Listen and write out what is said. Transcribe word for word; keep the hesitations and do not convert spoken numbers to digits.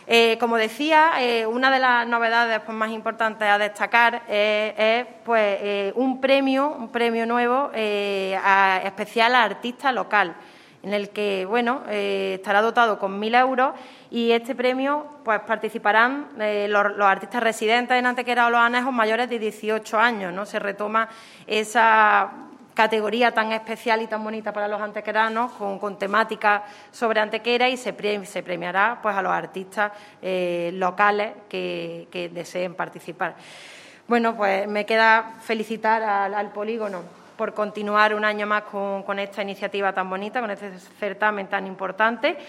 Eh, como decía, eh, una de las novedades pues, más importantes a destacar eh, es pues, eh, un premio, un premio nuevo eh, a, especial a artista local, en el que bueno eh, estará dotado con mil euros y este premio pues participarán eh, los, los artistas residentes en Antequera o Los Anejos mayores de dieciocho años, ¿no? Se retoma esa categoría tan especial y tan bonita para los antequeranos, con, con temática sobre Antequera, y se, pre, se premiará pues, a los artistas eh, locales que, que deseen participar. Bueno, pues me queda felicitar al, al Polígono por continuar un año más con, con esta iniciativa tan bonita, con este certamen tan importante.